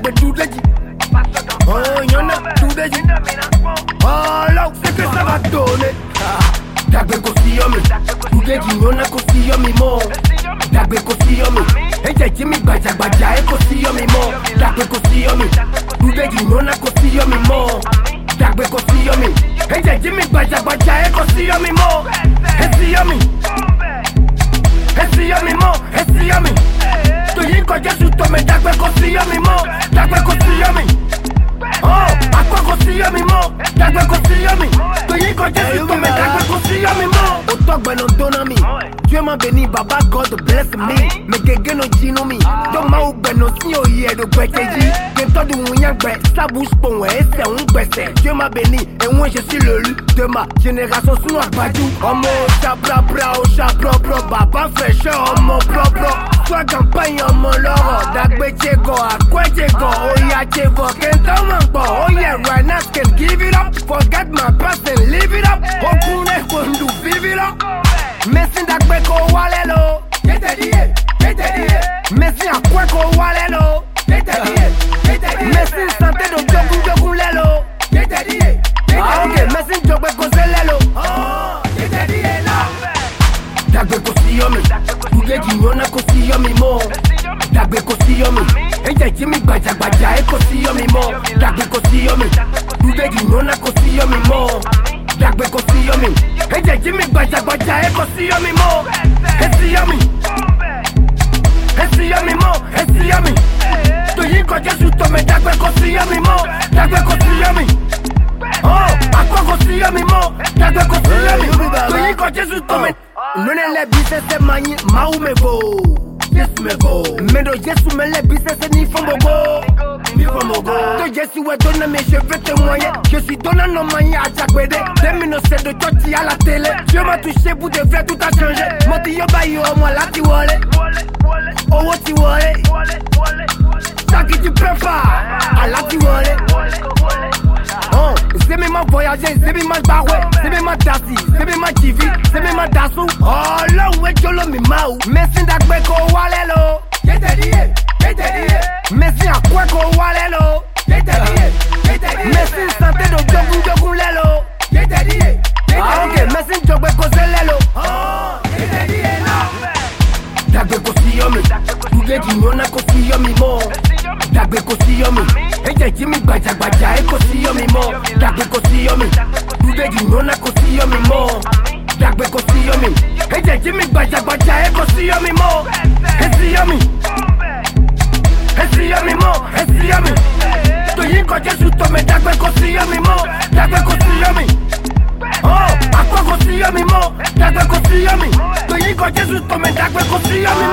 dàgbé dúdéjì. Y'en a dúdéjì. Là où c'est que ça va donner. Dàgbé kò sí yọmi. Dúdéjì y'en a kò sí yọmi mọ́. Dàgbé kò sí yọmi. Ẹ̀jẹ̀ jí mi gbàjàgbàjà ẹ̀ kò sí yọmi mọ́. Dàgbé kò sí yọmi. Dúdéjì y'en a kò sí yọmi mọ́. Dàgbé kò sí yọmi. Ẹ̀jẹ̀ jí mi gbàjàgbàjà ẹ̀ kò sí yọmi mọ́. Ẹ̀ sí yọmi. Ẹ̀ sí yọmi mọ́. Ẹ̀ sí yọmi. Toyin kọ Jésù tó mi dàgbé kò sí yọmi mọ́. Dàgbé kò sí yọmi. Akọ kò sí yọmi mọ́. Dàgbé kò sí yọmi. Toyin kọ Jésù tó mi dàgbé kò sí yọmi mọ́. Ó tọ́gbẹ́ no dọ́nà mi. Dieu m'a béni, Baba God bless me. Me gege no jino mi. Donc ma ou ben no si oye do gbekeji. Gento du mouyan gbe, sa bouche pon ouais, c'est un gbese. Dieu m'a béni, et moi je suis le lut de ma génération sous Agbadou. Omo chabra bra, o chabra bro, Baba fraîcheur, omo bro bro. Soit campagne, omo loro, dagbe chego, akwe chego, oya chego. Gento mango, oh yeah, right now can give it up. Forget my past and live it up. Okune kondu, vive it up. Messi dagbe ko walelo, Messi akwe ko walelo, Messi santé do jogun lelo, ok, Messi jogbe ko zelelo. Dagbe ko si yomi, Dúdéjì y'en a ko si yomi mo. Dagbe ko si yomi, ẹ̀jẹ̀ jí mi gbàjàgbàjà ẹ̀ ko si yomi mo. Dagbe ko si yomi, Dúdéjì y'en a ko si yomi mo. Dàgbé kò sí yọmi. Ẹ̀jẹ̀ jí mi gbàjàgbàjà ẹ̀ kò sí yọmi mọ́. Ẹ̀ sí yọmi. Ẹ̀ sí yọmi mọ́. Ẹ̀ sí yọmi. Toyin kọ Jésù tó mi dàgbé kò sí yọmi mọ́. Dàgbé kò sí yọmi. Akọ kò sí yọmi mọ́. Dàgbé kò sí yọmi. Toyin kọ Jésù tó mi. Nune le bisese manyi mau me go. Yesu me go. Mendo Yesu me le bisese ni fombogo. To Jésus ouais donne mes cheveux témoigner. Je suis donnant nos manies à Jagbede. 2007 de Toti à la télé. Dieu m'a touché pour de vrai, tout a changé. Moti yo bayo moi là ti wole. Oh ti wole. Ça qui tu prépares. À la ti wole. C'est même ma voyager, c'est même ma barwe, c'est même ma tassi, c'est même ma TV, c'est même ma dassou. Oh là où est jolo mi mau. Messi dagbe ko walelo. Messi akwe ko walelo. Messi santé do jogun lelo. Ok, Messi jogbe ko zelelo. Dagbe ko si yomi, Dúdéjì y'en a ko si yomi mo. Dagbe ko si yomi, ẹ̀jẹ̀ jí mi gbàjàgbàjà ẹ̀ ko si yomi mo. Dagbe ko si yomi, Dúdéjì y'en a ko si yomi mo. Dagbe ko si yomi, ẹ̀jẹ̀ jí mi gbàjàgbàjà ẹ̀ ko si yomi mo. Ẹ̀ sí yomi. Ẹ̀ sí yomi mo. Ẹ̀ sí yomi. Toyin kọ Jésù tó mi dàgbé kò sí yomi mo. Dagbe ko si yomi. Akọ kò sí yomi mo. Dagbe ko si yomi. Toyin kọ Jésù tó mi dàgbé kò sí yomi mo.